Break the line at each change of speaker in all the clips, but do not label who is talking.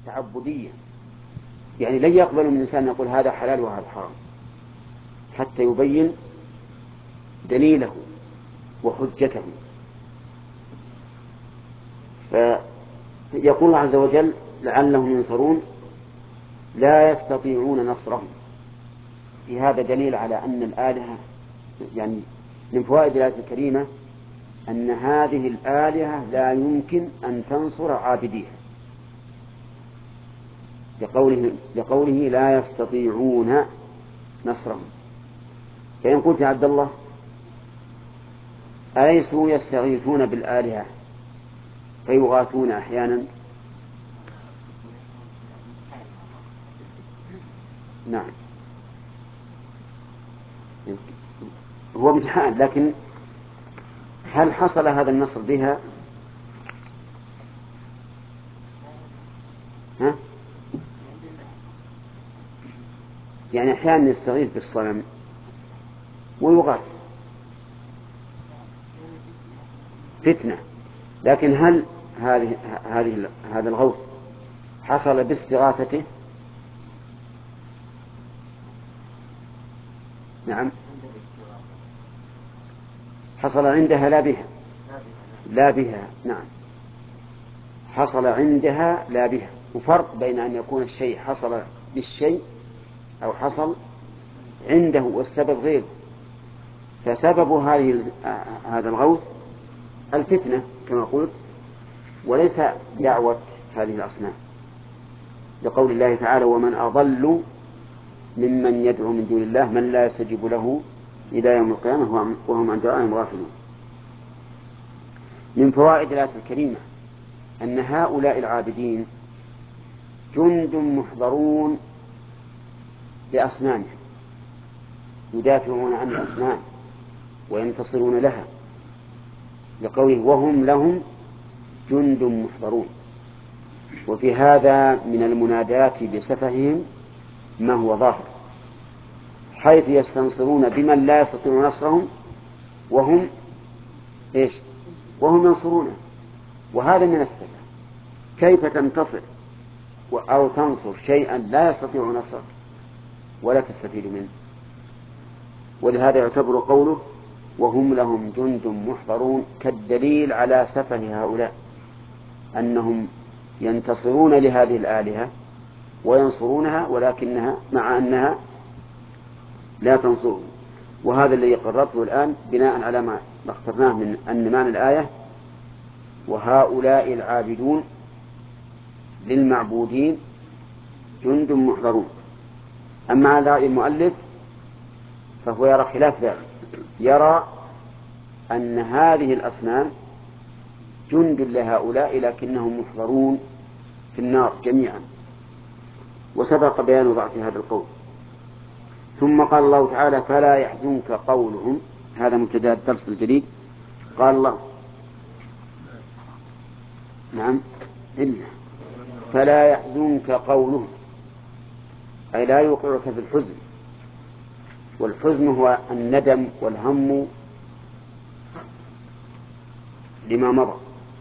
تعبدية، يعني لن يقبل من الإنسان يقول هذا حلال وهذا حرام حتى يبين دليله وحجته. فيقول الله عز وجل لعلهم ينصرون لا يستطيعون نصرهم. في هذا دليل على أن الآلهة، يعني من فوائد الآية الكريمة أن هذه الآلهة لا يمكن أن تنصر عابديها، لقوله لا يستطيعون نصرهم. فإن قلت يا عبد الله أليسوا يستغيثون بالآلهة فيغاثون أحيانا؟ نعم، هو امتحان، لكن هل حصل هذا النصر بها؟ ها؟ يعني أحيانا يستغيث بالصنم ويغاث فتنة، لكن هل هذا الغوث حصل باستغاثته؟ نعم، حصل عندها لا بها. نعم، حصل عندها لا بها. وفرق بين أن يكون الشيء حصل بالشيء أو حصل عنده والسبب غيره. فسبب هذا الغوث الفتنة كما قلت، وليس دعوة هذه الأصنام، لقول الله تعالى ومن أضل ممن يدعو من دون الله من لا يستجيب له إلى يوم القيامة وهم عن دعائهم غافلون. من فوائد الآية الكريمة أن هؤلاء العابدين جند محضرون بأصنامهم، يدافعون عن الأصنام وينتصرون لها، لقوله وهم لهم جند محضرون. وفي هذا من المنادات بسفههم ما هو ظاهر، حيث يستنصرون بمن لا يستطيع نصرهم وهم ينصرونه. وهذا من السفه. كيف تنتصر أو تنصر شيئا لا يستطيع نصره ولا تستفيد منه؟ ولهذا يعتبر قوله وهم لهم جند محضرون كالدليل على سفه هؤلاء، أنهم ينتصرون لهذه الآلهة وينصرونها ولكنها مع أنها لا تنصرهم. وهذا الذي قررته الآن بناء على ما اخترناه من أن معنى الآية وهؤلاء العابدون للمعبودين جند محضرون. أما على رأي المؤلف فهو يرى خلاف ذلك، يرى أن هذه الأصنام جند لهؤلاء لكنهم محضرون في النار جميعا، وسبق بيان ضعف هذا القول. ثم قال الله تعالى فلا يحزنك قولهم، هذا مبتدأ الدرس الجديد. قال الله نعم فلا يحزنك قولهم، أي لا يوقعك في الحزن. والحزن هو الندم والهم لما مضى،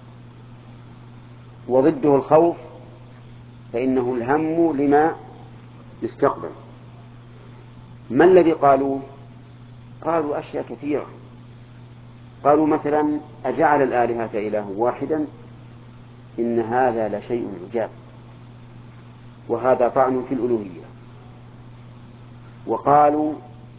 وضده الخوف فإنه الهم لما يستقبل. ما الذي قالوا أشياء كثيرة. قالوا مثلا أجعل الآلهة إله واحدا إن هذا لشيء عجاب، وهذا طعن في الألوهية. وقالوا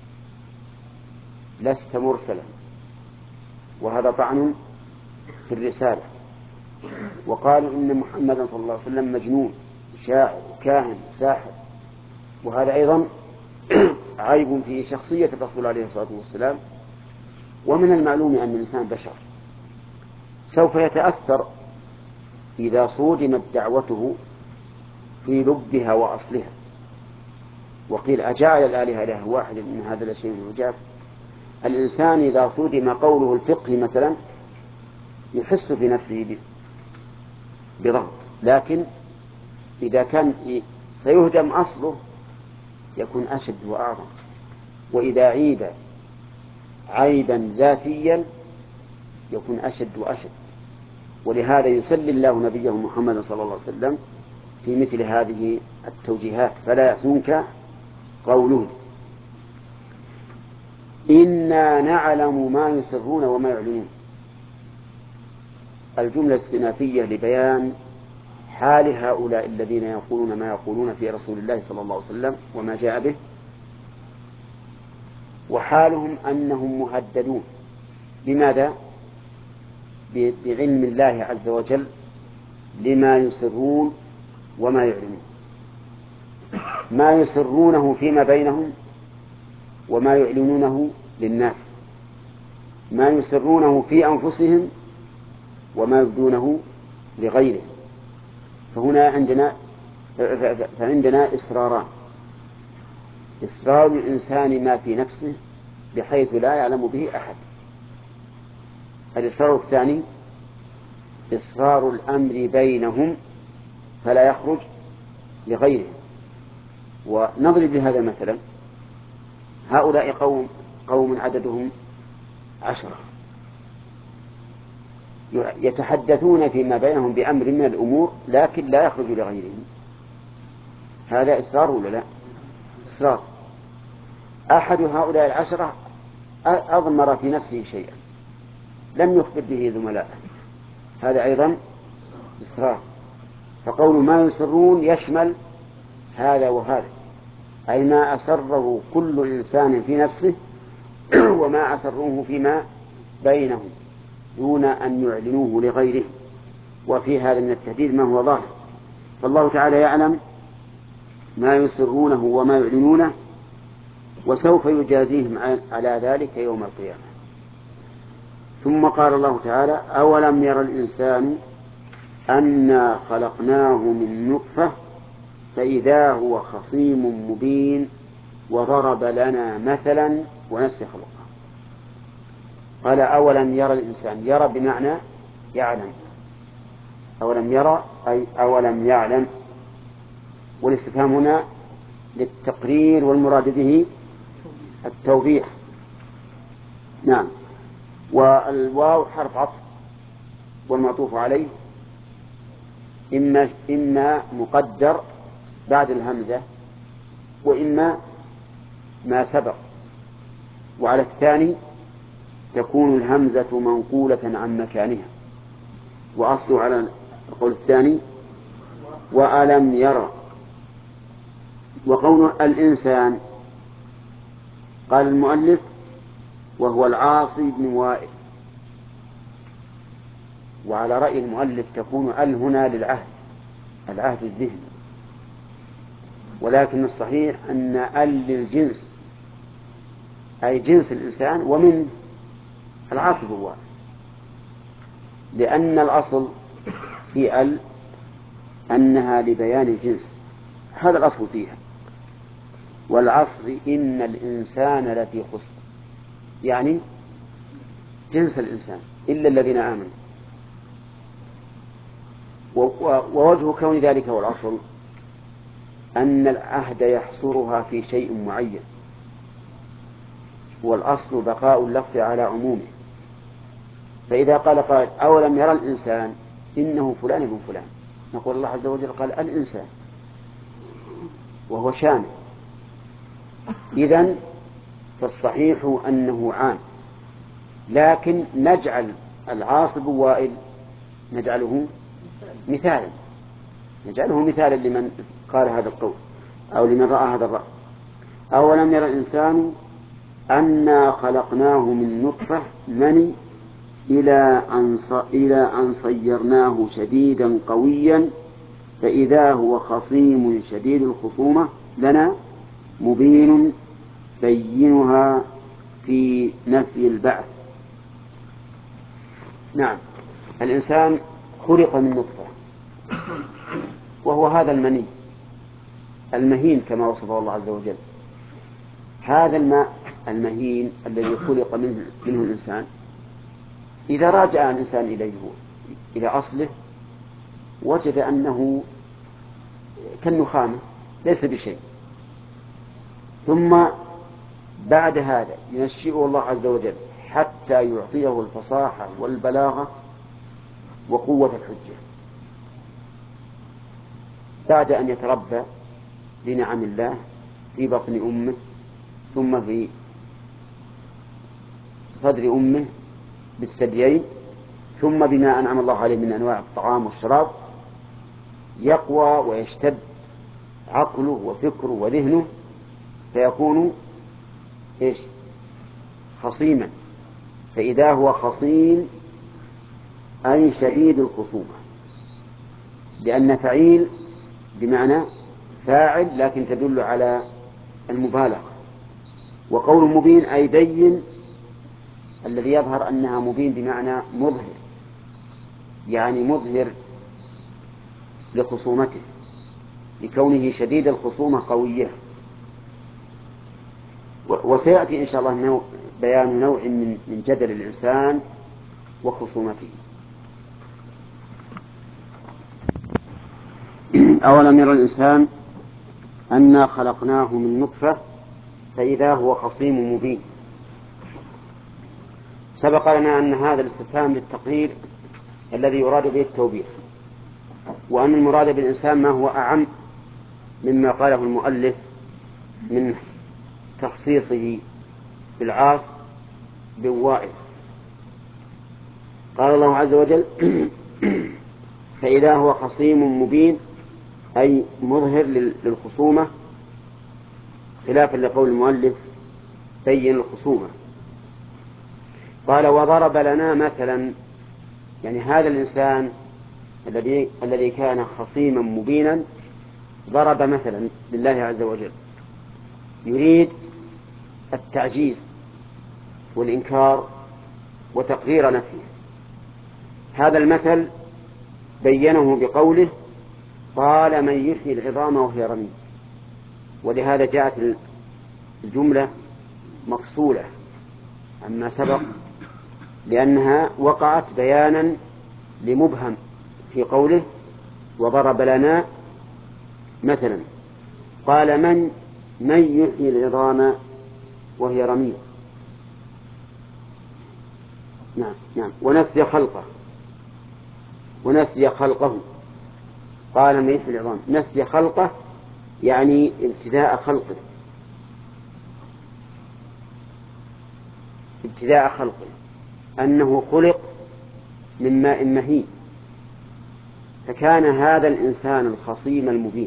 لست مرسلا، وهذا طعن في الرسالة. وقالوا إن محمدا صلى الله عليه وسلم مجنون شاعر كاهن ساحر، وهذا أيضا عيب في شخصية الرسول عليه الصلاة والسلام. ومن المعلوم أن الإنسان بشر سوف يتأثر إذا صودمت دعوته في لبها وأصلها. وقيل أجعل الآلهة إله واحد إن هذا لشيء عجاب. الإنسان إذا صودم قوله الفقه مثلا يحس في نفسه بضغط، لكن إذا كان سيهدم أصله يكون أشد وأعظم. وإذا عيب عيبا ذاتيا يكون أشد وأشد. ولهذا يسلي الله نبيه محمد صلى الله عليه وسلم في مثل هذه التوجيهات، فلا يحزنك قولهم. إنا نعلم ما يسرون وما يعلنون. الجملة الاستئنافية لبيان حال هؤلاء الذين يقولون ما يقولون في رسول الله صلى الله عليه وسلم وما جاء به، وحالهم أنهم مهددون. لماذا؟ بعلم الله عز وجل لما يسرون وما يعلنون. ما يسرونه فيما بينهم وما يعلنونه للناس، ما يسرونه في أنفسهم وما يبدونه لغيرهم. فعندنا إسراران: إسرار الإنسان ما في نفسه بحيث لا يعلم به أحد. الإسرار الثاني إسرار الأمر بينهم فلا يخرج لغيرهم. ونضرب بهذا مثلا: هؤلاء قوم عددهم 10 يتحدثون فيما بينهم بأمر من الأمور لكن لا يخرج لغيرهم. هذا إسرار ولا لا؟ إسرار. أحد هؤلاء 10 أضمر في نفسه شيئا لم يخبر به زملائه، هذا أيضا إسرار. فقول ما يسرون يشمل هذا وهذا، أي ما أسره كل إنسان في نفسه وما أسروه فيما بينهم دون أن يعلنوه لغيره. وفي هذا من التهديد ما هو ظاهر، فالله تعالى يعلم ما يسرونه وما يعلنونه، وسوف يجازيهم على ذلك يوم القيامة. ثم قال الله تعالى: أولم ير الإنسان أنا خلقناه من نطفة فإذا هو خصيم مبين وضرب لنا مثلا ونسي خلقه. قال: أولم ير الإنسان، يرى بمعنى يعلم، أولم يرى أي أولم يعلم. والاستفهام هنا للتقرير والمراد به التوضيح. نعم. والواو حرف عطف والمعطوف عليه إما مقدر بعد الهمزة وإما ما سبق. وعلى الثاني تكون الهمزة منقولة عن مكانها، وأصله على القول الثاني وألم يرى. وقول الإنسان قال المؤلف وهو العاصي بن وائل، وعلى رأي المؤلف تكون ال هنا للعهد، العهد الذهني، ولكن الصحيح أن ال للجنس أي جنس الإنسان ومن العاصي بن وائل، لأن الأصل في ال أنها لبيان الجنس، هذا الأصل فيها. والعصر إن الإنسان لفي خسر، يعني جنس الإنسان إلا الذين آمنوا. ووجه كون ذلك هو الأصل أن العهد يحصرها في شيء معين، والأصل بقاء اللفظ على عمومه. فإذا قال قائل أولم يرى الإنسان إنه فلان ابن فلان، نقول الله عز وجل قال الإنسان وهو شامل. إذن فالصحيح أنه عام، لكن نجعل العاصب وائل نجعله مثالا لمن قال هذا القول أو لمن رأى هذا الرأي. أولم يرى الإنسان أنا خلقناه من نطفة مني إلى أن صيرناه شديدا قويا فإذا هو خصيم شديد الخصومة لنا مبين بينها في نفي البعث. نعم، الإنسان خلق من نطفة، وهو هذا المني المهين كما وصفه الله عز وجل. هذا الماء المهين الذي خلق منه الإنسان، إذا راجع الإنسان إلى أصله وجد أنه كالنخامة ليس بشيء، ثم بعد هذا ينشئه الله عز وجل حتى يعطيه الفصاحة والبلاغة وقوة الحجة. بعد أن يتربى بنعم الله في بطن أمه ثم في صدر أمه بالثديين ثم بما أنعم الله عليه من أنواع الطعام والشراب يقوى ويشتد عقله وفكره وذهنه فيكون إيش؟ خصيما. فإذا هو خصيم أي شديد الخصومة، لأن فعيل بمعنى فاعل لكن تدل على المبالغة، وقول مبين أي بين، الذي يظهر أنها مبين بمعنى مظهر، يعني مظهر لخصومته لكونه شديد الخصومة قوية. وسيأتي إن شاء الله بيان نوع من جدل الإنسان وخصومته. أولم يرى الإنسان أنا خلقناه من نطفة فإذا هو خصيم مبين. سبق لنا أن هذا الاستفهام للتقرير الذي يراد به التوبيخ، وأن المراد بالإنسان ما هو أعم مما قاله المؤلف من تخصيصه بالعاص بالوائل. قال الله عز وجل فإذا هو خصيم مبين أي مظهر للخصومة، خلافا لقول المؤلف بين الخصومة. قال وضرب لنا مثلا، يعني هذا الإنسان الذي كان خصيما مبينا ضرب مثلا لله عز وجل، يريد التعجيز والإنكار وتقرير نفسه. هذا المثل بينه بقوله قال من يحيي العظام وهي رميم، ولهذا جاءت الجملة مفصولة عما سبق، لأنها وقعت بيانا لمبهم في قوله وضرب لنا مثلا. قال من يحيي العظام وهي رميم. نعم ونسي خلقه. قال من يحيي العظام، نسي خلقه يعني ابتداء خلقه أنه خلق من ماء مهين، فكان هذا الإنسان الخصيم المبين.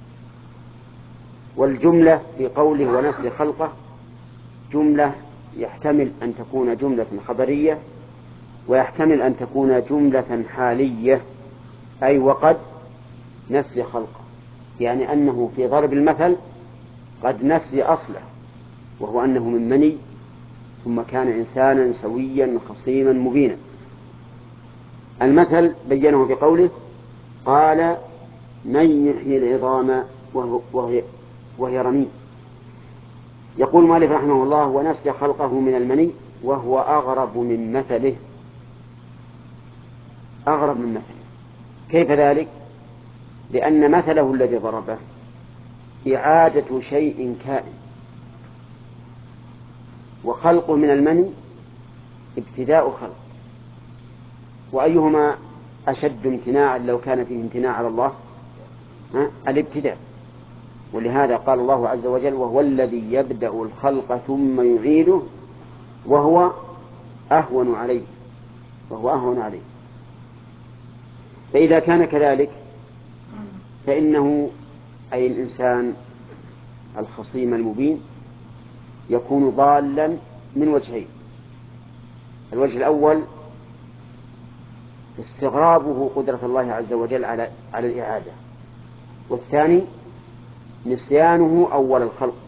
والجملة في قوله ونسي خلقه جملة يحتمل أن تكون جملة خبرية، ويحتمل أن تكون جملة حالية، أي وقد نسي خلقه، يعني أنه في ضرب المثل قد نسي أصله، وهو أنه من مني ثم كان إنسانا سويا خصيما مبينا. المثل بينه بقوله قال من يحيي العظام وهي رميم. يقول مالك رحمه الله ونسي خلقه من المني وهو أغرب من مثله. أغرب من مثله كيف ذلك؟ لأن مثله الذي ضربه إعادة شيء كائن، وخلقه من المني ابتداء خلق، وأيهما أشد امتناعا لو كان فيه امتناع على الله؟ الابتداء. ولهذا قال الله عز وجل وهو الذي يبدأ الخلق ثم يعيده وهو أهون عليه. فإذا كان كذلك فإنه أي الإنسان الخصيم المبين يكون ضالا من وجهين. الوجه الأول استغرابه قدرة الله عز وجل على الإعادة، والثاني نسيانه أول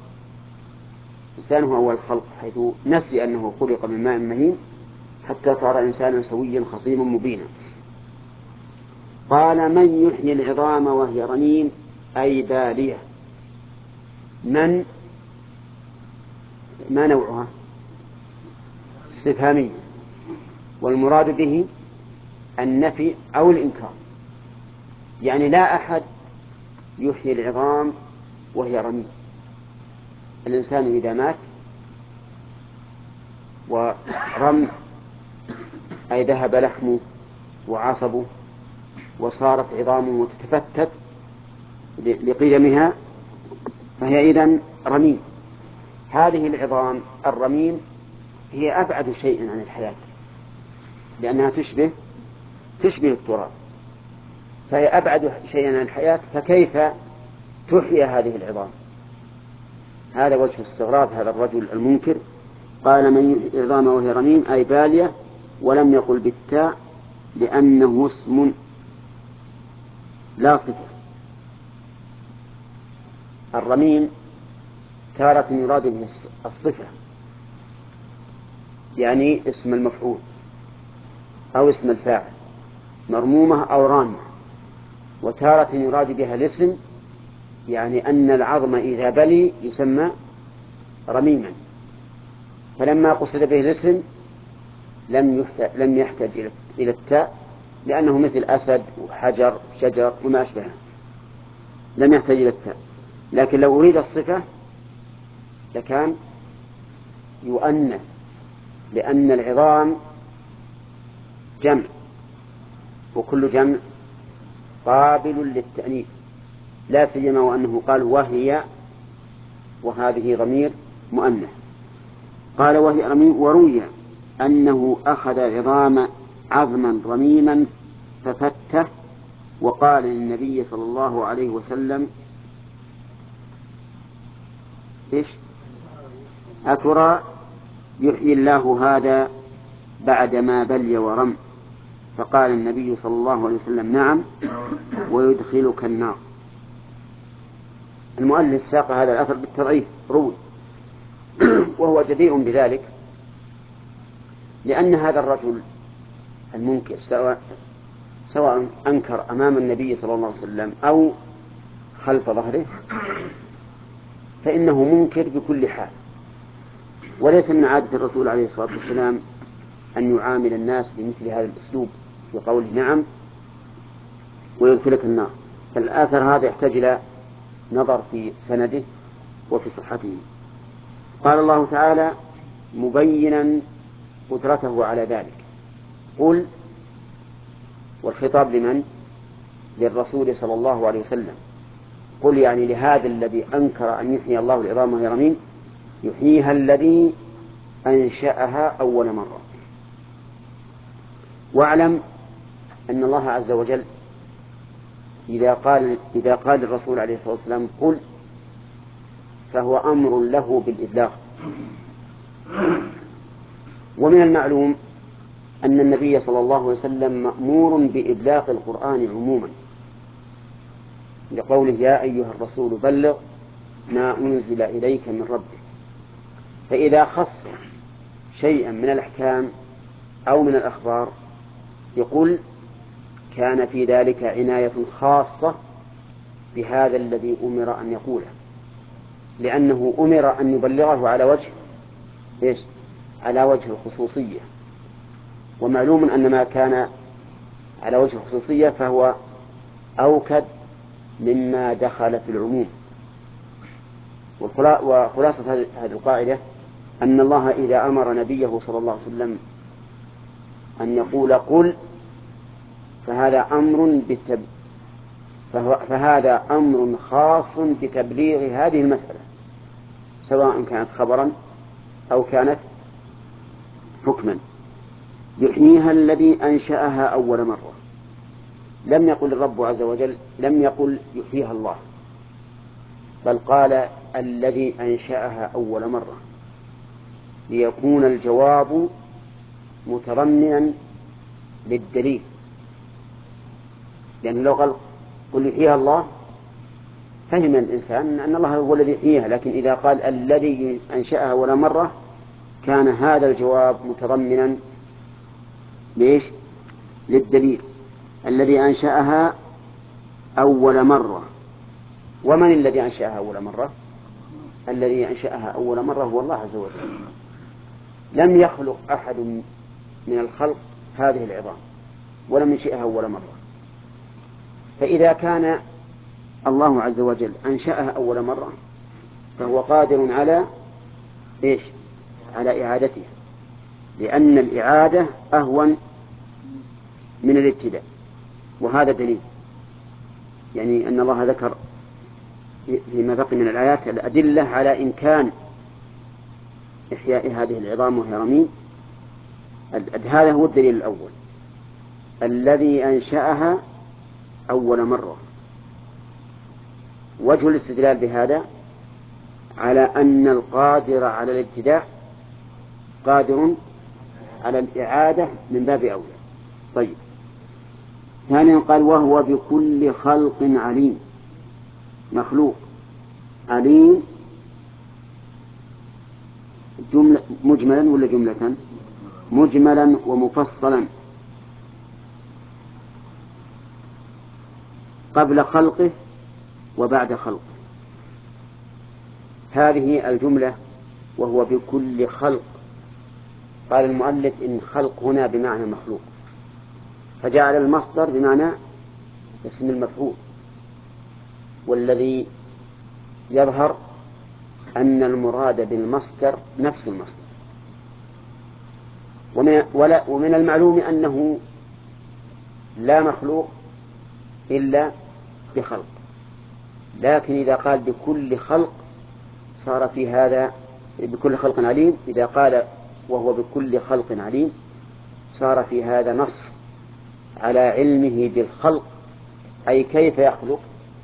الخلق حيث نسي أنه خلق من ماء مهين حتى صار إنسانا سويا خصيما مبينا. قال من يحيي العظام وهي رميم أي بالية. من ما نوعها؟ استفهامي، والمراد به النفي أو الإنكار، يعني لا أحد يحيي العظام وهي رميم. الإنسان إذا مات ورم أي ذهب لحمه وعصبه وصارت عظامه تتفتت لقيمها فهي إذن رميم. هذه العظام الرميم هي أبعد شيء عن الحياة، لأنها تشبه التراب، فهي أبعد شيء عن الحياة، فكيف تحيى هذه العظام؟ هذا وجه استغراب هذا الرجل المنكر. قال من يحيي العظام وهي رميم أي بالية، ولم يقل بالتاء لأنه اسم لا صفة. الرميم تارة يراد به الصفة، يعني اسم المفعول أو اسم الفاعل، مرمومة أو رامة. وتارة يراد بها الاسم، يعني أن العظم إذا بلي يسمى رميما. فلما قصد به الاسم لم يحتاج إلى التاء، لأنه مثل أسد وحجر شجر وما أشبهه، لم يحتاج إلى التاء. لكن لو أريد الصفة لكان يؤنث، لأن العظام جمع، وكل جمع قابل للتأنيث، لا سيما وأنه قال وهي، وهذه ضمير مؤنث. قال وهي رميم. وروي أنه أخذ عظما رميما ففته، وقال للنبي صلى الله عليه وسلم إيش؟ أترى يحيي الله هذا بعدما بلي ورم؟ فقال النبي صلى الله عليه وسلم نعم، ويدخلك النار. المؤلف ساق هذا الأثر بالتضعيف روي وهو جدير بذلك، لأن هذا الرجل المنكر سواء أنكر أمام النبي صلى الله عليه وسلم أو خلف ظهره فإنه منكر بكل حال. وليس من عادة الرسول عليه الصلاة والسلام أن يعامل الناس بمثل هذا الأسلوب في قوله نعم ويدخلك النار. فالآثر هذا يحتاج إلى نظر في سنده وفي صحته. قال الله تعالى مبينا قدرته على ذلك قل، والخطاب لمن؟ للرسول صلى الله عليه وسلم. قل يعني لهذا الذي أنكر أن يحيي الله العظام وهي رميم، يحييها الذي أنشأها أول مرة. واعلم أن الله عز وجل إذا قال الرسول عليه الصلاة والسلام قل، فهو أمر له بالإبلاغ. ومن المعلوم أن النبي صلى الله عليه وسلم مأمور بإبلاغ القرآن عموما، لقوله يا أيها الرسول بلغ ما أنزل إليك من ربك. فإذا خص شيئا من الأحكام أو من الأخبار يقول كان في ذلك عناية خاصة بهذا الذي أمر أن يقوله، لأنه أمر أن يبلغه على وجه الخصوصية. ومعلوم أن ما كان على وجه الخصوصية فهو أوكد مما دخل في العموم. وخلاصة هذه القاعدة أن الله إذا أمر نبيه صلى الله عليه وسلم أن يقول قل فهذا أمر خاص بتبليغ هذه المسألة، سواء كانت خبرا أو كانت حكما. يحييها الذي أنشأها أول مرة. لم يقل الرب عز وجل، لم يقل يحييها الله، بل قال الذي أنشأها أول مرة، ليكون الجواب متضمنا للدليل. لأن لو قل يحييها الله فهم الإنسان أن الله هو الذي يحييها، لكن إذا قال الذي أنشأها أول مرة كان هذا الجواب متضمنا للدليل. الذي أنشأها أول مرة. ومن الذي أنشأها أول مرة؟ الذي أنشأها أول مرة هو الله عز وجل. لم يخلق أحد من الخلق هذه العظام ولم ينشئها أول مرة. فإذا كان الله عز وجل أنشأها أول مرة فهو قادر على إعادتها، لأن الإعادة أهون من الابتداء. وهذا دليل يعني أن الله ذكر فيما بقي من الآيات الأدلة على إمكان إحياء هذه العظام وهي رميم. هذا هو الدليل الأول الذي أنشأها أول مرة. وجه الاستدلال بهذا على أن القادر على الابتداء قادر على الإعادة من باب أولى. طيب، ثانيا قال وهو بكل خلق عليم. مخلوق عليم جملة مجملا ولا جملة؟ مجملا ومفصلا قبل خلقه وبعد خلقه. هذه الجملة وهو بكل خلق. قال المؤلف إن خلق هنا بمعنى مخلوق، فجعل المصدر بمعنى اسم المفعول، والذي يظهر أن المراد بالمصدر نفس المصدر. ومن المعلوم أنه لا مخلوق إلا بخلق، لكن إذا قال بكل خلق صار في هذا بكل خلق عليم. إذا قال وهو بكل خلق عليم صار في هذا نص على علمه بالخلق، أي كيف يخلق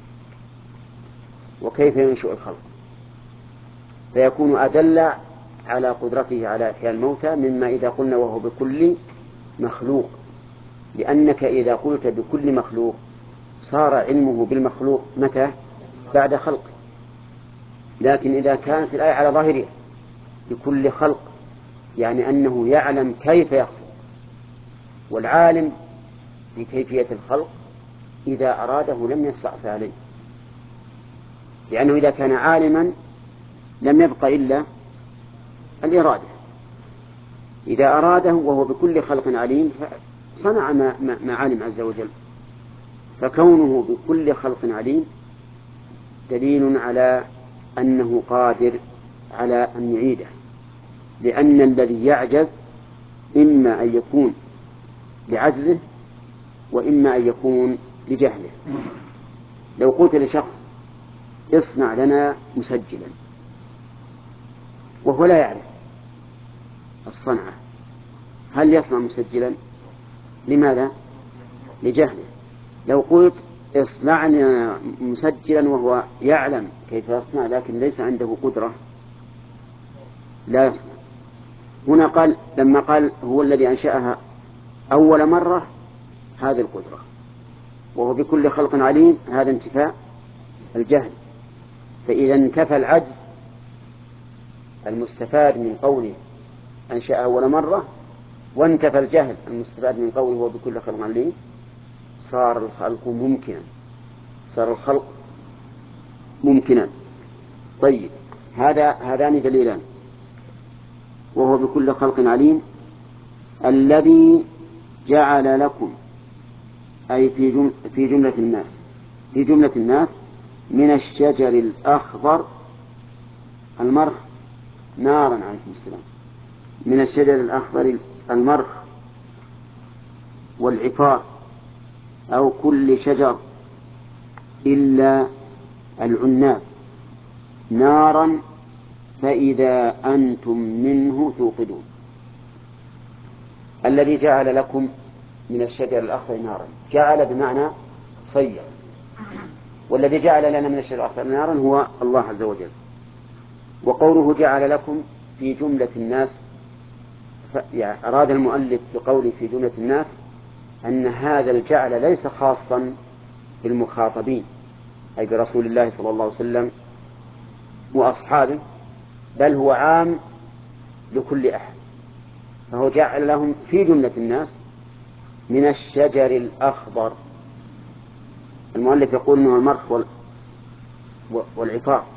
وكيف ينشئ الخلق، فيكون أدل على قدرته على إحياء الموتى مما إذا قلنا وهو بكل مخلوق، لأنك إذا قلت بكل مخلوق صار علمه بالمخلوق متى؟ بعد خلقه. لكن إذا كانت الآية على ظاهرها بكل خلق يعني أنه يعلم كيف يخلق، والعالم بكيفية الخلق إذا أراده لم يستعصي عليه، لأنه إذا كان عالما لم يبق إلا الإرادة. إذا أراده وهو بكل خلق عليم صنع ما علم عز وجل. فكونه بكل خلق عليم دليل على أنه قادر على أن يعيده، لأن الذي يعجز إما أن يكون لعجزه وإما أن يكون لجهله. لو قلت لشخص اصنع لنا مسجلا وهو لا يعرف الصنعة، هل يصنع مسجلا؟ لماذا؟ لجهله. لو قلت اصنع لنا مسجلا وهو يعلم كيف يصنع لكن ليس عنده قدرة لا يصنع. هنا قال لما قال هو الذي أنشأها أول مرة هذه القدرة، وهو بكل خلق عليم هذا انتفاء الجهل. فإذا انتفى العجز المستفاد من قوله أنشأ أول مرة وانتفى الجهل المستفاد من قوله هو بكل خلق عليم، صار الخلق ممكنا، صار الخلق ممكنا. طيب، هذان دليلان. وهو بكل خلق عليم الذي جعل لكم، أي في جملة الناس من الشجر الأخضر المرخ نارا عليكم السلام، من الشجر الأخضر المرخ والعفار أو كل شجر إلا العناب نارا فإذا أنتم منه توقدون. الذي جعل لكم من الشجر الأخضر نارا، جعل بمعنى صير، والذي جعل لنا من الشجر الأخضر نارا هو الله عز وجل. وقوله جعل لكم في جملة الناس، يعني أراد المؤلف بقوله في جملة الناس أن هذا الجعل ليس خاصا بالمخاطبين أي برسول الله صلى الله عليه وسلم وأصحابه، بل هو عام لكل أحد. فهو جعل لهم في جملة الناس من الشجر الأخضر. المؤلف يقول أنه المرخ والعفار،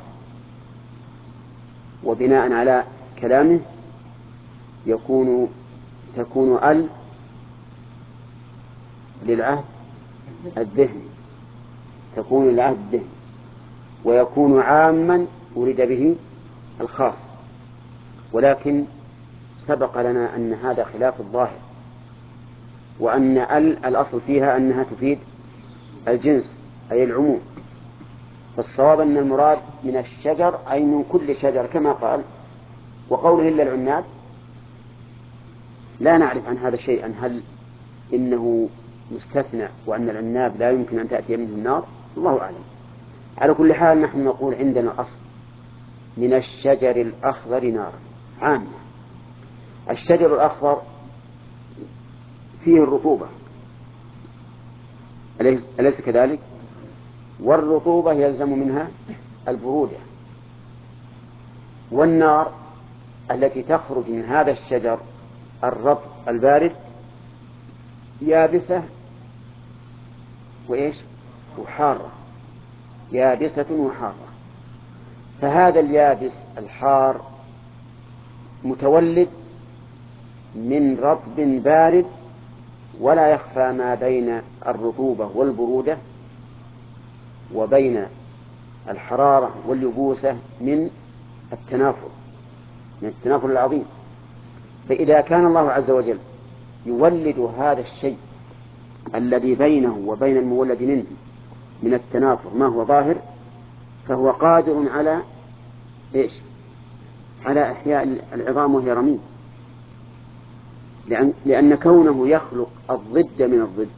وبناء على كلامه تكون للعهد الذهني، تكون للعهد الذهني، ويكون عاما أريد به الخاص. ولكن سبق لنا أن هذا خلاف الظاهر، وأن الأصل فيها أنها تفيد الجنس أي العموم. فالصواب أن المراد من الشجر أي من كل شجر كما قال. وقوله إلا العناب لا نعرف عن هذا شيئا، هل إنه مستثنى وأن العناب لا يمكن أن تأتي منه النار؟ الله أعلم. على كل حال نحن نقول عندنا الأصل من الشجر الأخضر نارا عامة. الشجر الأخضر فيه الرطوبة أليس كذلك؟ والرطوبة يلزم منها البرودة، والنار التي تخرج من هذا الشجر الرطب البارد يابسة وإيش وحارة، يابسة وحارة. فهذا اليابس الحار متولد من رطب بارد، ولا يخفى ما بين الرطوبة والبرودة وبين الحرارة واليبوسة من التنافر العظيم. فإذا كان الله عز وجل يولد هذا الشيء الذي بينه وبين المولد منه من التنافر ما هو ظاهر، فهو قادر على إيش؟ على إحياء العظام وهي رميم، لأن كونه يخلق الضد من الضد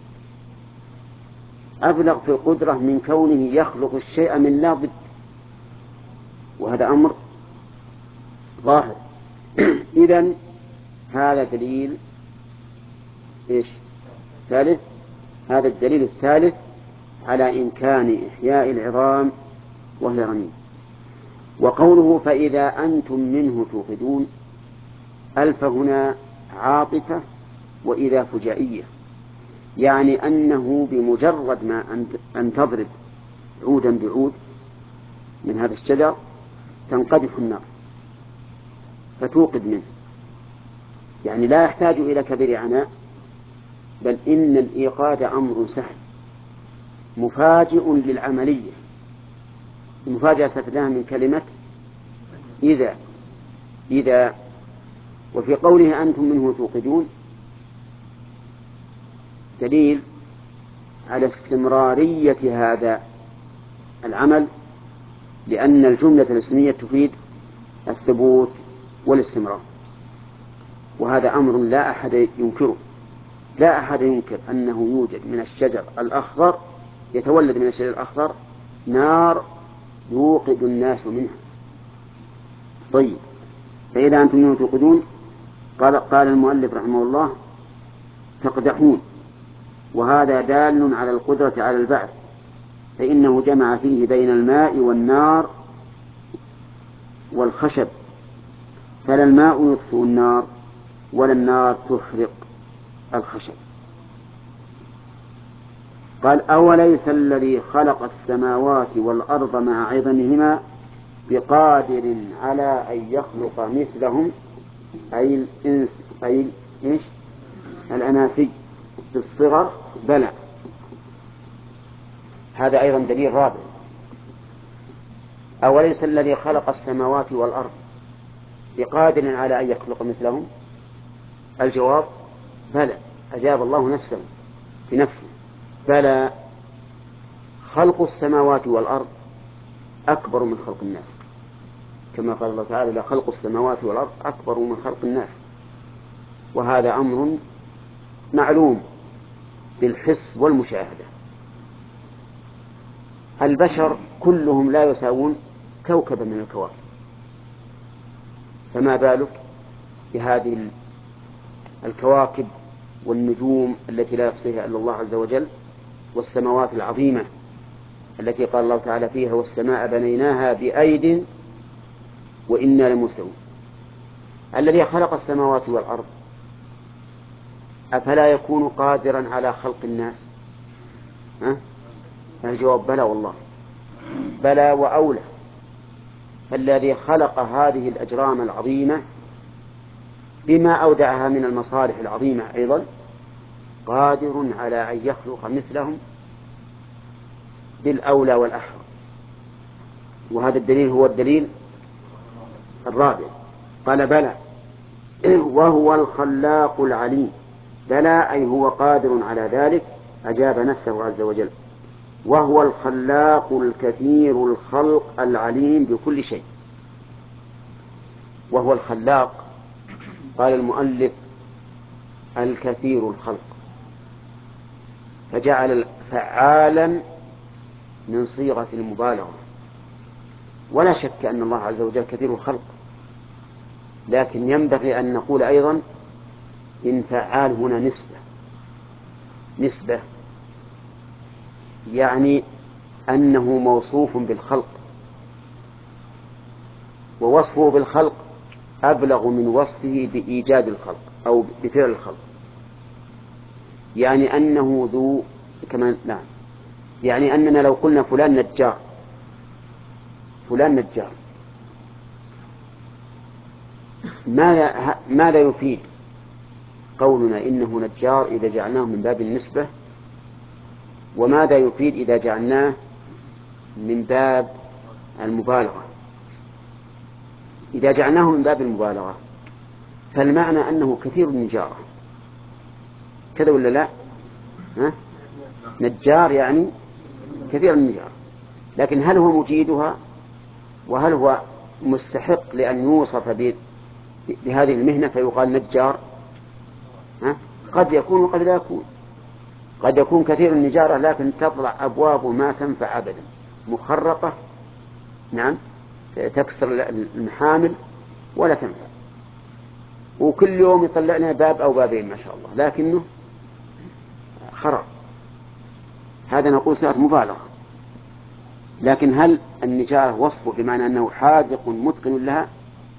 أبلغ في القدرة من كونه يخلق الشيء من لا ضد، وهذا أمر ظاهر. إذن هذا دليل إيش؟ ثالث. هذا الدليل الثالث على إمكان إحياء العظام وهي رميم. وقوله فإذا أنتم منه توقدون، ألف هنا عاطفة وإذا فجائية، يعني أنه بمجرد ما أن تضرب عودا بعود من هذا الشجر تنقذف النار فتوقد منه، يعني لا يحتاج إلى كبير عناء، بل إن الإيقاد أمر سهل مفاجئ للعملية. المفاجأة استفدناها من كلمة إذا. وفي قوله أنتم منه توقدون دليل على استمرارية هذا العمل، لأن الجملة الاسمية تفيد الثبوت والاستمرار، وهذا أمر لا أحد ينكره. لا أحد ينكر أنه يوجد من الشجر الأخضر، يتولد من الشجر الأخضر نار يوقد الناس منها. طيب، فإذا أنتم منه توقدون قال المؤلف رحمه الله تقدحون، وهذا دال على القدرة على البعث، فإنه جمع فيه بين الماء والنار والخشب، فلا الماء يطفئ النار ولا النار تحرق الخشب. قال أوليس الذي خلق السماوات والأرض مع عظمهما بقادر على أن يخلق مثلهم، أي الإنس أي إيش الأناسي بالصغر؟ بلى. هذا أيضا دليل رابع. أوليس الذي خلق السماوات والأرض بقادر على أن يخلق مثلهم؟ الجواب بلى، أجاب الله نفسه بنفسه. بلى، خلق السماوات والأرض أكبر من خلق الناس، كما قال الله تعالى لخلق السماوات والأرض أكبر من خلق الناس، وهذا أمر معلوم بالحس والمشاهدة. البشر كلهم لا يساوون كوكبا من الكواكب، فما بالك بهذه الكواكب والنجوم التي لا يحصيها إلا الله عز وجل، والسماوات العظيمة التي قال الله تعالى فيها والسماء بنيناها بأيد وإنا لموسعون. الذي خلق السماوات والأرض أفلا يكون قادرا على خلق الناس؟ الجواب بلى والله، بلى وأولى. فالذي خلق هذه الأجرام العظيمة بما أودعها من المصالح العظيمة أيضا قادر على أن يخلق مثلهم بالأولى والأحرى. وهذا الدليل هو الدليل الرابع. قال بلى وهو الخلاق العليم. بلى أي هو قادر على ذلك، أجاب نفسه عز وجل. وهو الخلاق الكثير الخلق العليم بكل شيء. وهو الخلاق، قال المؤلف الكثير الخلق، فجعل فعالا من صيغة المبالغة. ولا شك أن الله عز وجل كثير الخلق، لكن ينبغي أن نقول أيضا إن فعال هنا نسبة يعني أنه موصوف بالخلق، ووصفه بالخلق أبلغ من وصفه بإيجاد الخلق أو بفعل الخلق، يعني أنه ذو كمان. نعم، يعني أننا لو قلنا فلان نجار ماذا يفيد قولنا إنه نجار إذا جعلناه من باب النسبة، وماذا يفيد إذا جعلناه من باب المبالغة؟ إذا جعلناه من باب المبالغة فالمعنى أنه كثير النجارة، كذا ولا لا؟ نجار يعني كثير النجارة، لكن هل هو مجيدها؟ وهل هو مستحق لأن يوصف بهذه المهنة فيقال نجار؟ قد يكون وقد لا يكون. قد يكون كثير النجارة لكن تطلع أبواب ما تنفع أبدا، مخرقة، نعم، تكسر المحامل ولا تنفع، وكل يوم يطلع لنا باب أو بابين ما شاء الله، لكنه خرق. هذا نقول صارت مبالغة. لكن هل النجارة وصفه بمعنى أنه حاذق متقن لها؟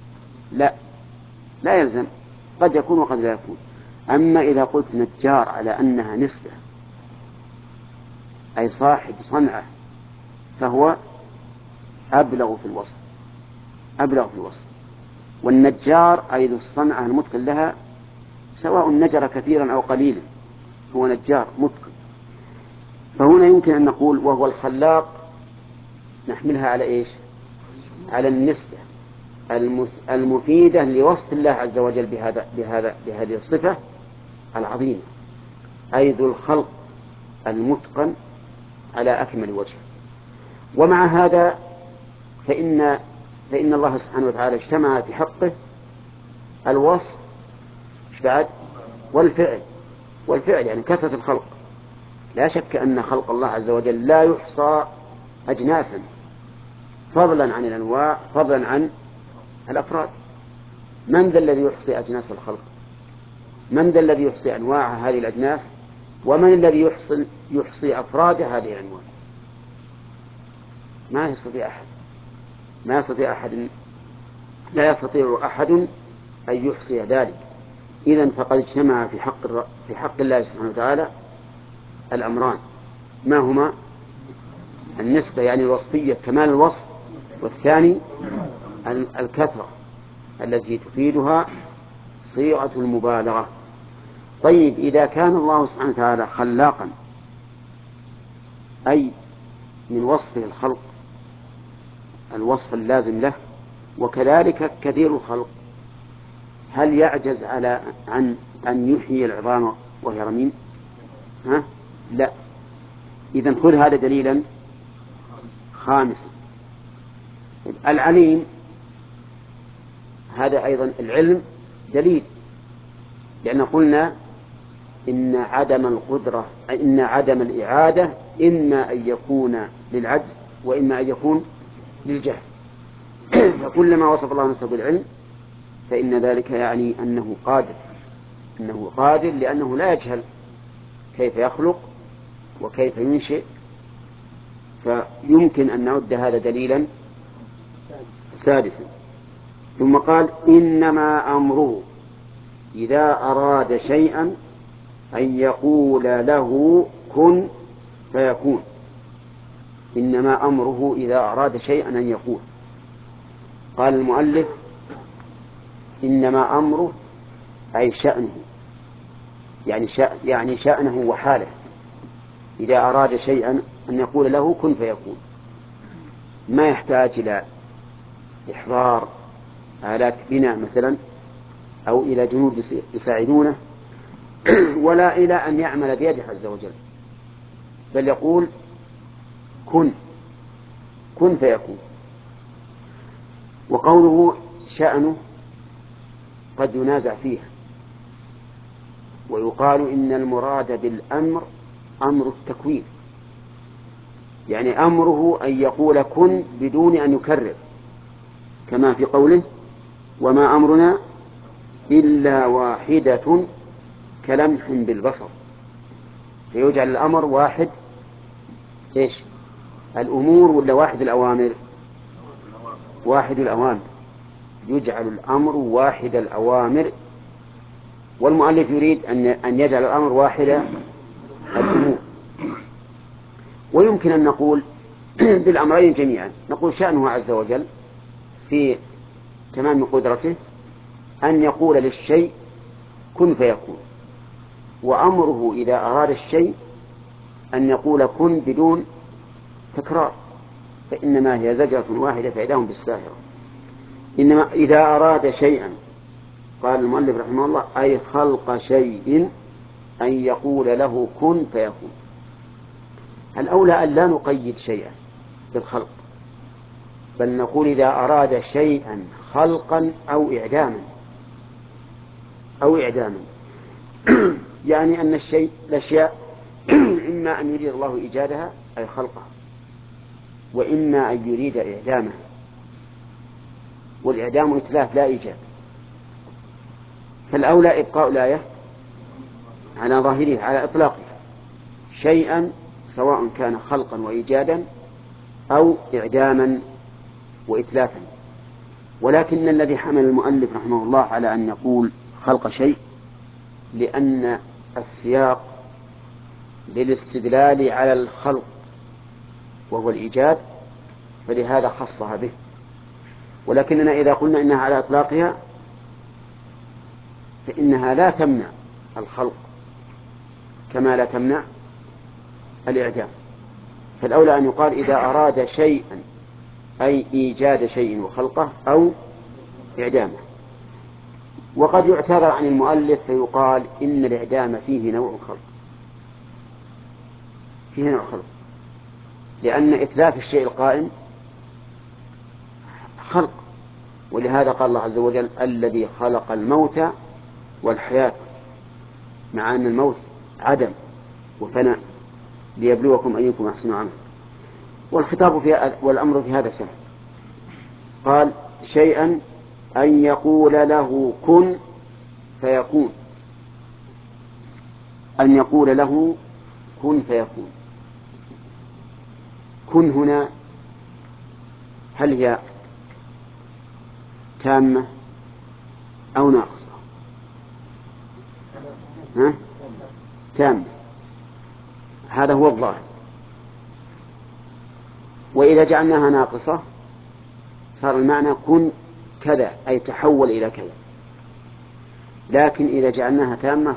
لا يلزم، قد يكون وقد لا يكون. أما إذا قلت نجار على أنها نسبة أي صاحب صنعة فهو أبلغ في الوصف. والنجار أي ذو الصنعة المتقن لها سواء نجر كثيرا أو قليلا هو نجار متقن. فهنا يمكن أن نقول وهو الخلاق، نحملها على إيش؟ على النسبة المفيدة لوصف الله عز وجل بهذه الصفة العظيمة، أي ذو الخلق المتقن على أكمل وجه. ومع هذا فإن الله سبحانه وتعالى اجتمع في حقه الوصف والفعل يعني كثرة الخلق. لا شك أن خلق الله عز وجل لا يحصى أجناسا، فضلا عن الأنواع، فضلا عن الأفراد. من ذا الذي يحصي أجناس الخلق؟ من ذا الذي يحصي أنواع هذه الأجناس؟ ومن الذي يحصي أفراد هذه الأنواع؟ لا يستطيع أحد أن يحصي ذلك. إذن فقد اجتمع في حق الله سبحانه وتعالى الأمران، ما هما؟ النسبة يعني الوصفية كمال الوصف، والثاني الكثرة التي تفيدها صيغة المبالغة. طيب، إذا كان الله سبحانه وتعالى خلاقا أي من وصفه الخلق الوصف اللازم له، وكذلك كثير الخلق، هل يعجز عن أن يحيي العظام وهي رميم؟ لا. إذن خذ هذا دليلا خامسا. العليم، هذا أيضا العلم دليل، لأن قلنا إن عدم الإعادة إما أن يكون للعجز وإما أن يكون للجهل. فكلما وصف الله نفسه بالعلم فإن ذلك يعني أنه قادر لأنه لا يجهل كيف يخلق وكيف ينشئ. فيمكن أن نعد هذا دليلا سادسا. ثم قال إنما أمره إذا أراد شيئا أن يقول له كن فيكون. إنما أمره إذا أراد شيئا أن يقول. قال المؤلف إنما أمره أي شأنه، يعني شأنه وحاله. إذا أراد شيئا أن يقول له كن فيكون، ما يحتاج إلى إحضار آلات بناء مثلا أو إلى جنود يساعدونه ولا إلى أن يعمل بيده عز وجل، بل يقول كن فيكون. وقوله شأنه قد ينازع فيها، ويقال إن المراد بالأمر أمر التكوين، يعني أمره أن يقول كن بدون أن يكرر، كما في قوله وما أمرنا إلا واحدة كلمح بالبصر، فيجعل الأمر واحد إيش الأمور ولا واحد الأوامر؟ واحد الأوامر، يجعل الأمر واحد الأوامر، والمؤلف يريد أن يجعل الأمر واحد الأمور. ويمكن أن نقول بالأمرين جميعا، نقول شأنه عز وجل في تمام قدرته أن يقول للشيء كن فيكون، وأمره إذا أراد الشيء أن يقول كن بدون تكرار، فإنما هي زجرة واحدة فإذاهم بالساهرة. إنما إذا أراد شيئا، قال المؤلف رحمه الله، أي خلق شيء أن يقول له كن فيكون. الأولى أن لا نقيد شيئا بالخلق، بل نقول إذا أراد شيئا خلقا أو إعداما يعني أن الأشياء إما أن يريد الله إيجادها أي خلقها، وإما أن يريد إعدامها، والإعدام إتلاف لا إيجاد. فالأولى إبقاء الآية على ظاهرها على إطلاقها، شيئا سواء كان خلقا وإيجادا أو إعداما وإتلافا. ولكن الذي حمل المؤلف رحمه الله على أن يقول خلق شيء لأن السياق للاستدلال على الخلق وهو الإيجاد، فلهذا خصها به. ولكننا إذا قلنا إنها على إطلاقها فإنها لا تمنع الخلق كما لا تمنع الإعدام. فالأولى أن يقال إذا أراد شيئا أي إيجاد شيء وخلقه أو إعدامه. وقد يعتذر عن المؤلف فيقال إن الإعدام فيه نوع خلق، لأن إتلاف الشيء القائم خلق، ولهذا قال الله عز وجل الذي خلق الموت والحياة، مع أن الموت عدم وفناء ليبلوكم أيكم أحسن عملا. والخطاب والأمر في هذا سهل. قال شيئا أن يقول له كن فيكون، أن يقول له كن فيكون. كن هنا هل هي تامة أو ناقصة؟ تامة، هذا هو الظاهر. وإذا جعلناها ناقصة صار المعنى كن كذا أي تحول إلى كذا، لكن إذا جعلناها تامة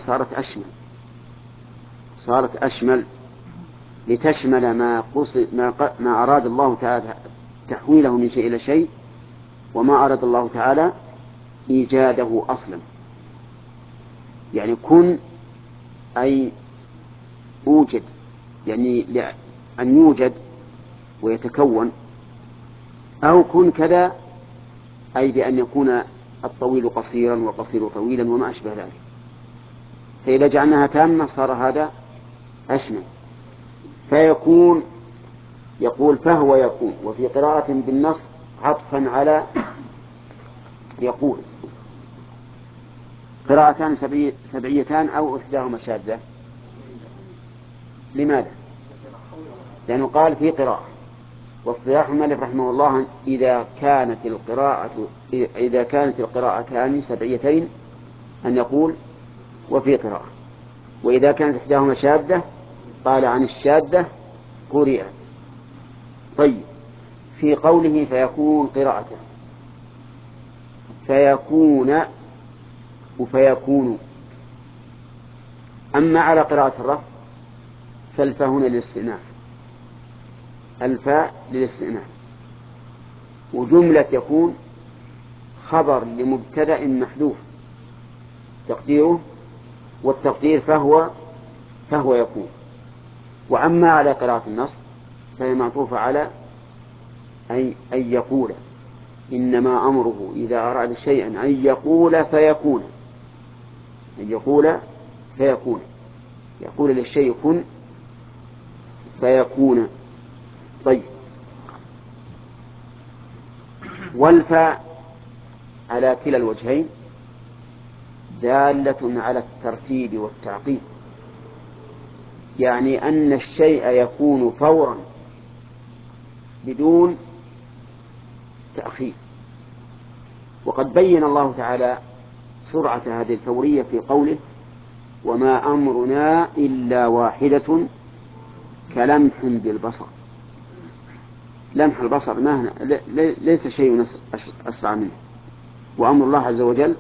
صارت أشمل لتشمل ما أراد الله تعالى تحويله من شيء إلى شيء، وما أراد الله تعالى إيجاده أصلا. يعني كن أي أوجد، يعني أن يوجد ويتكون، أو كن كذا أي بأن يكون الطويل قصيرا والقصير طويلا وما أشبه ذلك. فإذا جعلناها تامة صار هذا أشمل. فيكون يقول فهو يكون، وفي قراءة بالنص عطفا على يقول. قراءتان سبعيتان أو إحداهما شاذة. لماذا؟ لأنه قال في قراءة، واصطلاح المؤلف رحمه الله إذا كانت القراءتان سبعيتين أن يقول وفي قراءة، وإذا كانت إحداهما شاذة قال عن الشاذة قرئ. طيب، في قوله فيكون قراءة فيكون وفيكون. أما على قراءة الرفع فالفاء هنا للاستئناف، الفاء للاستئناف. وجملة يكون خبر لمبتدأ محذوف تقديره، والتقدير فهو يكون. وأما على قراءة النص فهي معطوفة على أن يقول، إنما أمره إذا أراد شيئا أن يقول فيكون، أن يقول فيكون، يقول للشيء كن فيكون. طيب، والفاء على كلا الوجهين دالة على الترتيب والتعقيب، يعني أن الشيء يكون فورا بدون تأخير. وقد بين الله تعالى سرعة هذه الفورية في قوله وما أمرنا إلا واحدة كلمح بالبصر. لمح البصر ليس شيء أسرع منه، وأمر الله عز وجل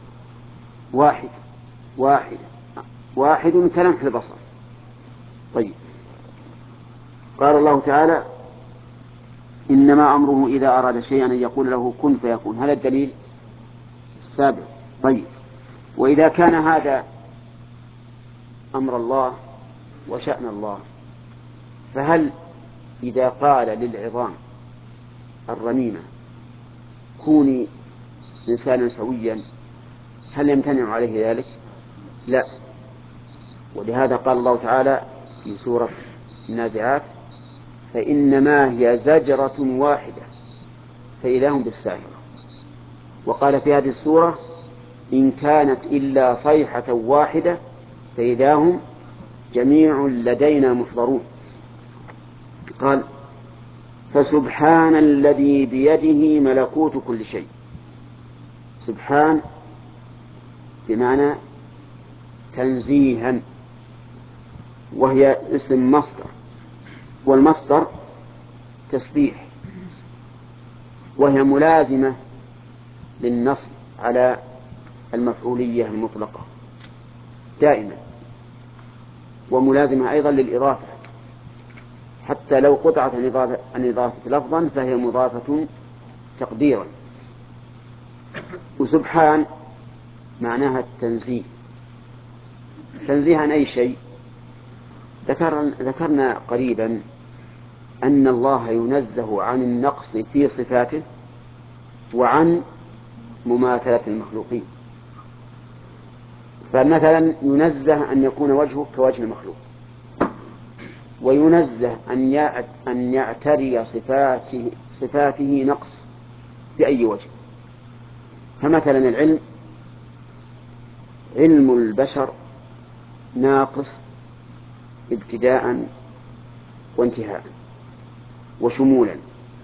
واحد كلمح البصر. طيب، قال الله تعالى إنما أمره إذا أراد شيئا أن يقول له كن فيكون. هذا الدليل السابق. طيب، وإذا كان هذا أمر الله وشأن الله، فهل إذا قال للعظام الرميمة كوني إنسانا سويا هل يمتنع عليه ذلك؟ لا. ولهذا قال الله تعالى في سورة النازعات فإنما هي زجرة واحدة فإذا هم بالساهرة. وقال في هذه السورة إن كانت إلا صيحة واحدة فإذا هم جميع لدينا محضرون. قال فسبحان الذي بيده ملكوت كل شيء. سبحان بمعنى تنزيها، وهي اسم مصدر، والمصدر تسبيح، وهي ملازمة للنصب على المفعولية المطلقة دائما، وملازمة أيضا للإضافة، حتى لو قطعت عن إضافة لفظا فهي مضافة تقديرا. وسبحان معناها التنزيه، تنزيه عن أي شيء. ذكرنا قريبا أن الله ينزه عن النقص في صفاته وعن مماثلة المخلوقين. فمثلا ينزه أن يكون وجهه كوجه المخلوق، وينزه أن يعتري صفاته نقص بأي وجه. فمثلا العلم، علم البشر ناقص ابتداء وانتهاء وشمولا،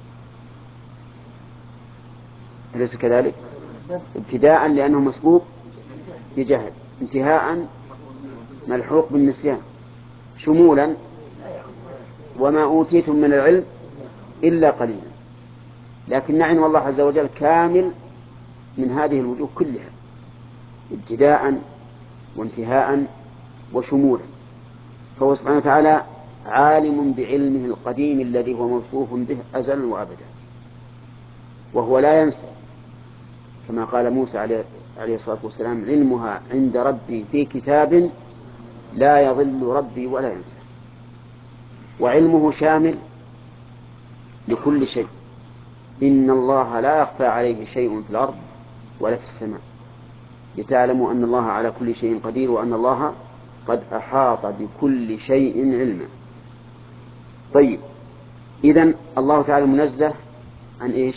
أليس كذلك؟ ابتداء لأنه مسبوق بجهل، انتهاء ملحوق بالنسيان، شمولا وما أوتيتم من العلم إلا قليلا. لكن علم الله عز وجل كامل من هذه الوجوه كلها، ابتداء وانتهاء وشمولا. فهو سبحانه وتعالى عالم بعلمه القديم الذي هو موصوف به أزلا وأبدا، وهو لا ينسى، كما قال موسى عليه الصلاة والسلام علمها عند ربي في كتاب لا يضل ربي ولا ينسى. وعلمه شامل لكل شيء، إن الله لا يخفى عليه شيء في الأرض ولا في السماء، لتعلموا أن الله على كل شيء قدير وأن الله قد أحاط بكل شيء علما. طيب، إذن الله تعالى منزه عن إيش؟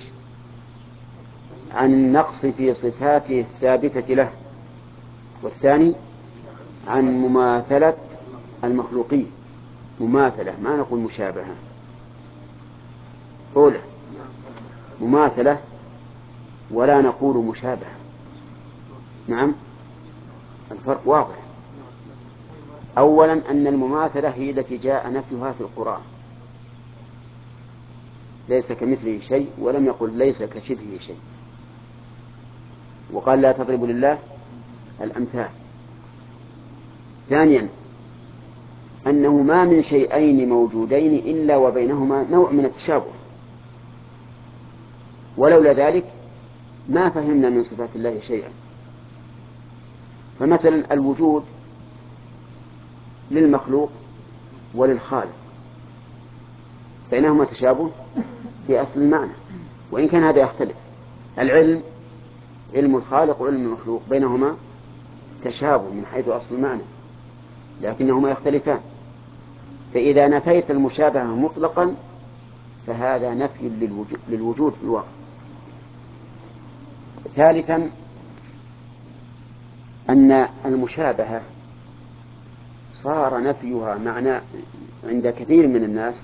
عن النقص في صفاته الثابتة له، والثاني عن مماثلة المخلوقين. مماثلة، ما نقول مشابهة، أولى مماثلة ولا نقول مشابهة. نعم، الفرق واضح. أولا أن المماثلة هي التي جاء نفيها في القرآن، ليس كمثله شيء، ولم يقل ليس كشبهه شيء، وقال لا تضربوا لله الأمثال. ثانيا أنه ما من شيئين موجودين إلا وبينهما نوع من التشابه، ولولا ذلك ما فهمنا من صفات الله شيئا. فمثلا الوجود للمخلوق وللخالق، بينهما تشابه في أصل المعنى، وإن كان هذا يختلف. العلم، علم الخالق وعلم المخلوق، بينهما تشابه من حيث أصل المعنى، لكنهما يختلفان. فإذا نفيت المشابهة مطلقا فهذا نفي للوجود في الواقع. ثالثا أن المشابهة صار نفيها معنى عند كثير من الناس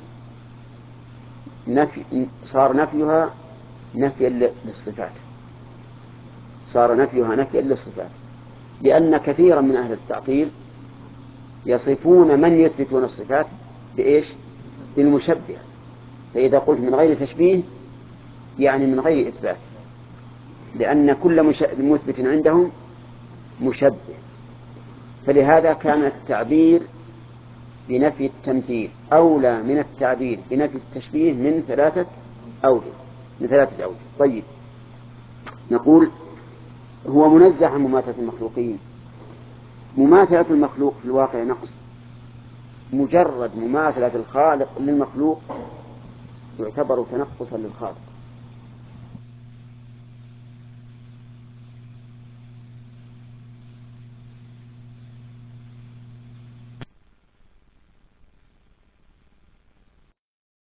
صار نفيها نفيا للصفات، صار نفيها نفيا للصفات، لأن كثيرا من أهل التعطيل يصفون من يثبتون الصفات بإيش؟ بالمشبه. فإذا قلت من غير تشبيه يعني من غير إثبات، لأن كل مثبت عندهم مشبه. فلهذا كان التعبير بنفي التمثيل أولى من التعبير بنفي التشبيه من ثلاثة أوجه. طيب، نقول هو منزه عن مماثلة المخلوقين. مماثلة المخلوق في الواقع نقص، مجرد مماثلة الخالق للمخلوق يعتبر تنقصا للخالق.